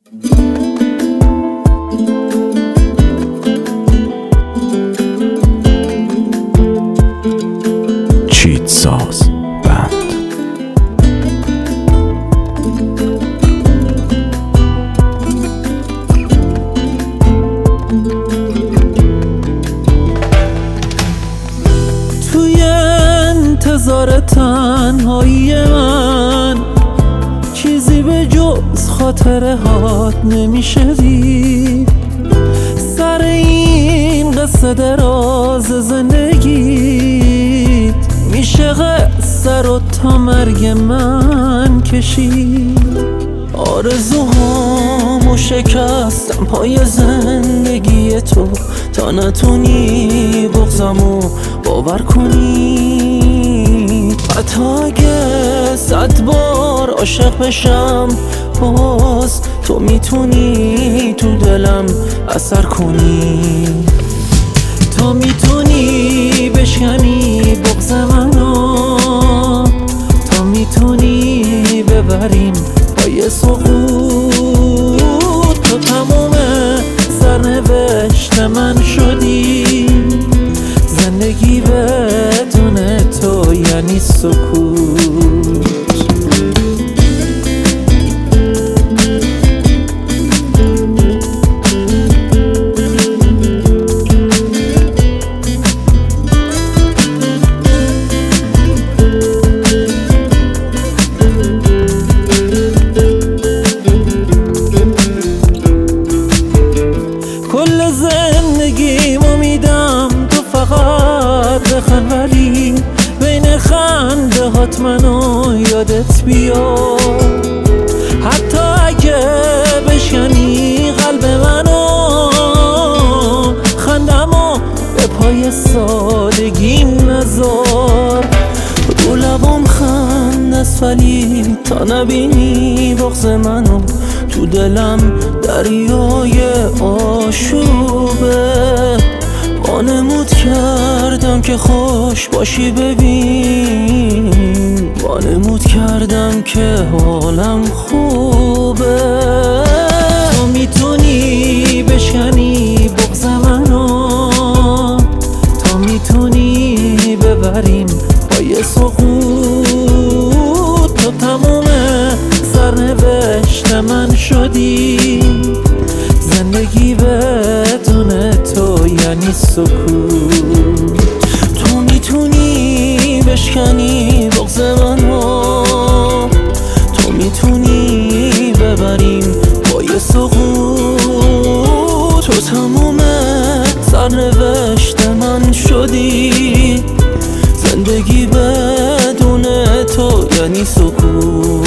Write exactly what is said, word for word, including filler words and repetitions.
چیتساز بند. توی انتظار تنهایی من چیزی به جز خاطره هات نمیشوی. سر این قصه دراز زندگیت میشه قصه رو تا مرگ من کشید. آرزوهامو شکستم پای زندگی تو تا نتونی بغضمو باور کنی. حتی اگه صد بار عاشق بشم باز تو میتونی تو دلم اثر کنی. تا میتونی بشکنی بغض منو، تا میتونی ببریم پای سقوط. تو تموم سرنوشت من شدی، زندگی بدون تو یعنی سکوت. کل زندگیمو میدم تو فقط بخند، ولی بین خنده هات منو یادت بیاد. حتی اگه بشکنی قلب منو، خندمو به پای سادگیم نذار. رو لبام خنده است ولی تا نبینی بغض منو تو دلم دریای آشوبه. وانمود کردم که خوش باشی ببین، وانمود کردم که حالم خوبه. تو میتونی بشکنی بغض منو، تا میتونی ببریم پای سقوط. تو تموم سرنوشت من شدی، زندگی بدون تو یعنی سکوت. تو میتونی بشکنی بغض منو، تو میتونی ببریم پای سقوط. تو تموم سرنوشت من شدی، زندگی بدون تو یعنی سکوت.